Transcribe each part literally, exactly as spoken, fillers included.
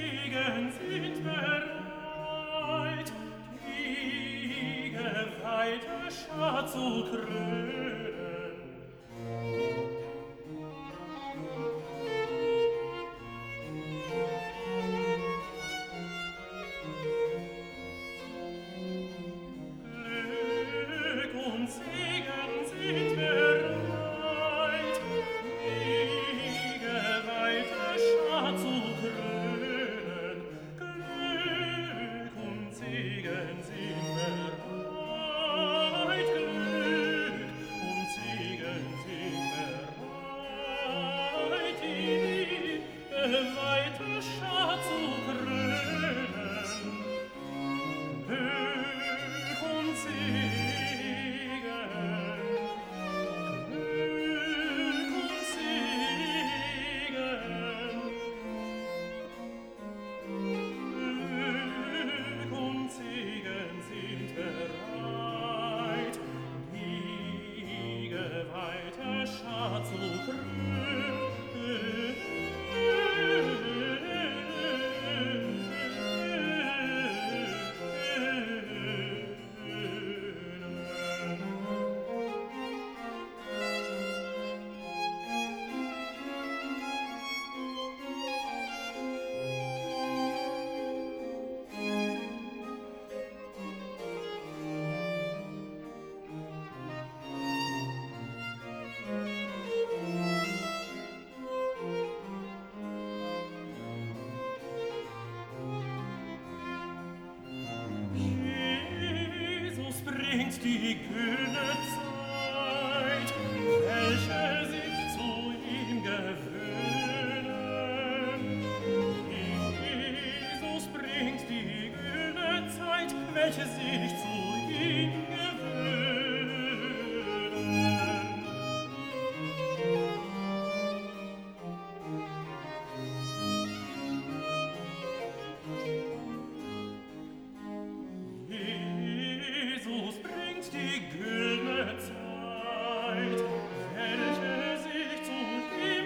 Segen sind bereit, die geweihte Schar zu krönen. Glück und Segen sind bereit, die geweihte Schar zu krönen. Glück und Segen sind bereit, Glück und Segen sind bereit, die geweihte Schar zu krönen. Glück und Segen, Glück und Segen, Glück und Segen sind bereit, die geweihte Schar zu Jesus bringt die güldene Zeit, welche sich zu ihm gewöhnen. Jesus bringt die güldene Zeit, welche sich zu ihm gewöhnen. Jesus bringt die güldene Zeit, welche sich zu ihm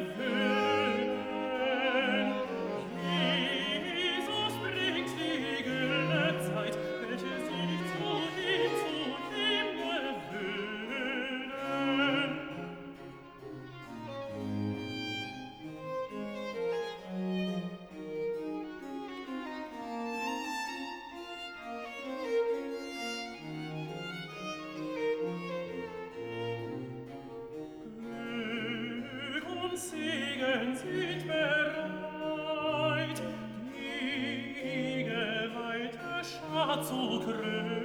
gewöhnen. Jesus bringt die güldene Zeit, welche sich zu ihm, zu ihm gewöhnen. Glück und Segen sind bereit, die geweihte Schar zu krönen.